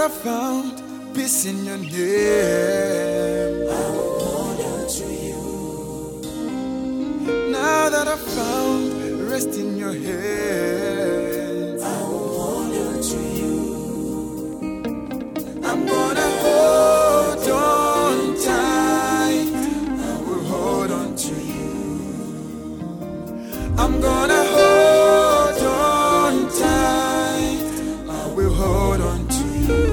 I found peace in your name, I will hold on to you. now that I found rest in your hands, I will hold on to you. I'm gonna hold on tight. I will hold on to you. I'm gonna hold on tight. I will hold on to you.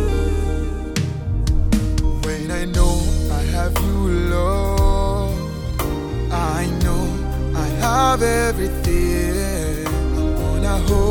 When I know I have you, Lord, I know I have everything. I'm gonna hold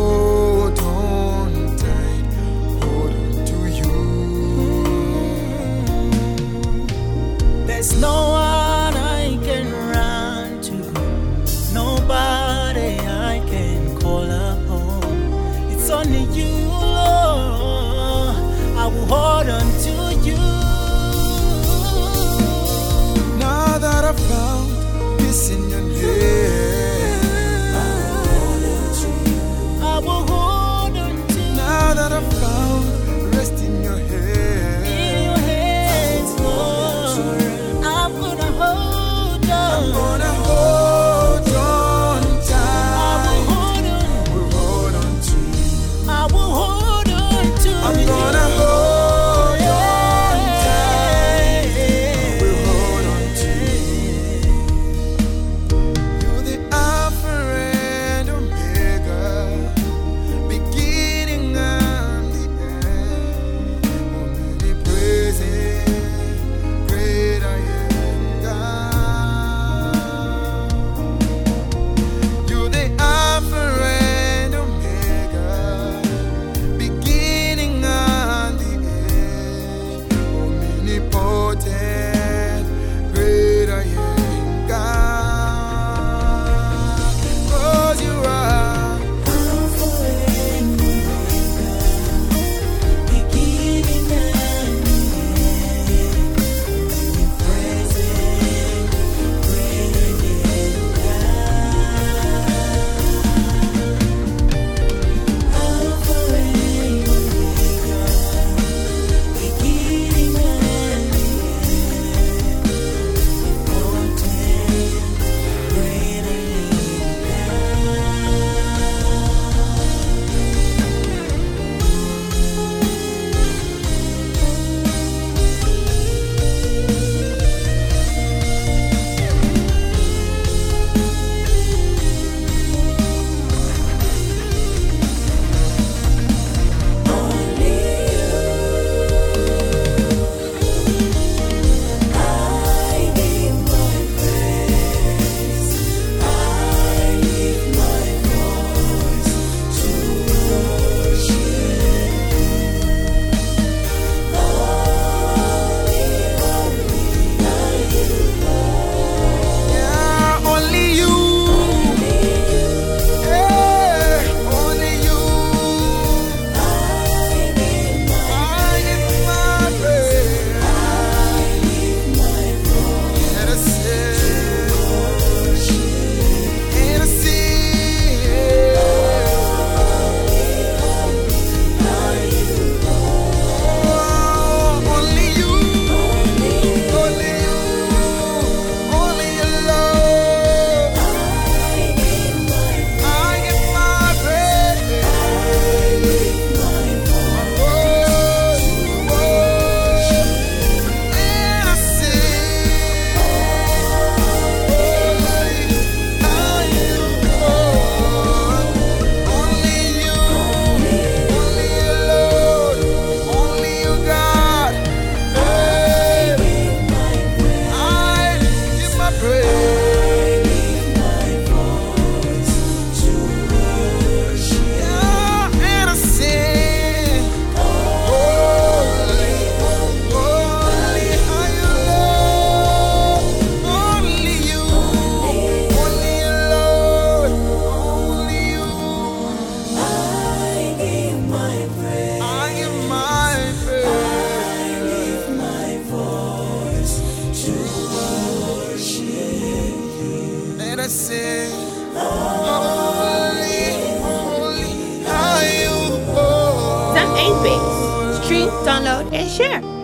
stream, download, and share.